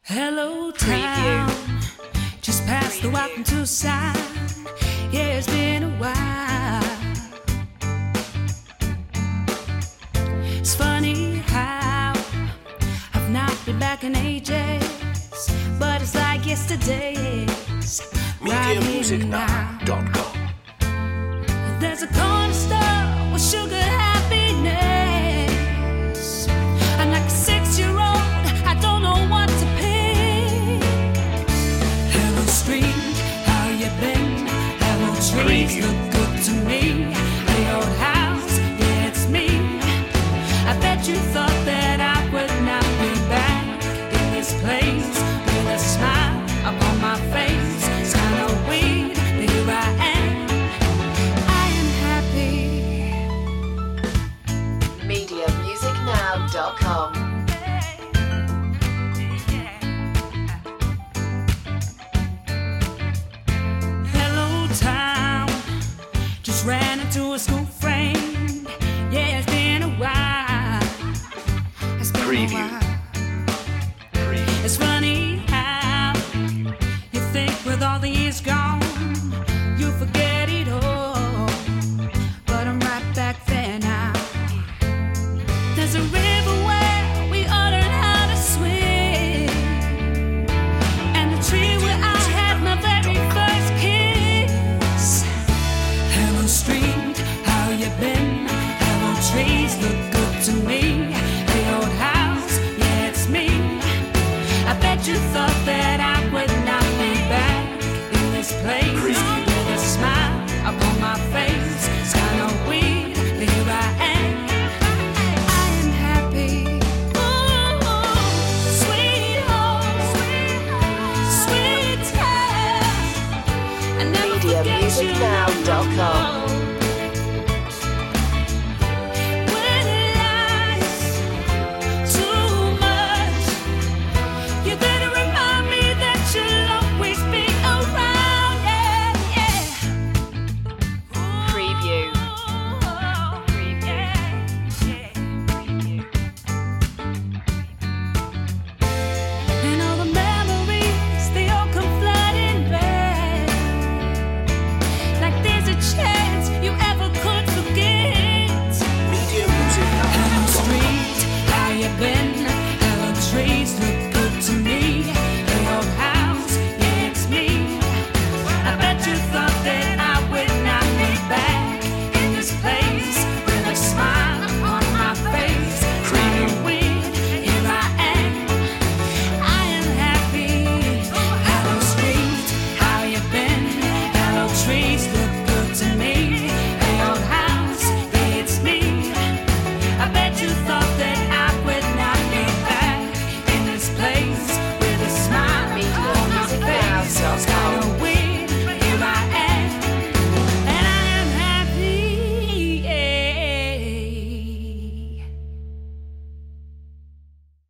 Hello, town. Just past the welcome to sign. Yeah, it's been a while. It's funny how I've not been back in ages, but it's like yesterday's. MediaMusicNow.com. There's a corner store with sugar happiness. I'm like a 6-year-old, I don't know what to pick. Hello Street, how you been? Hello trees, Preview. look good to me. Hey old house, yeah it's me. I bet you thought that I would not be back in this place with a smile upon my face. It's kinda weird, but here I am. MediaMusicNow.com. Hello town, just ran into a school friend. Yeah, it's been a while. It's been Preview. a while. It's funny how you think with all the years gone, you forget it all. But I'm right back there now. There's a river where we all learn how to swim, and the tree where I had my very first kiss. Hello street, how you been? Hello trees, look good to me. Hey old house, yeah it's me. I bet you thought that I would not be back in this place with a smile upon my face. It's kinda weird, but here I am. I am happy. Ooh, sweet home, sweet town. I never forget you. MediaMusicNow.com.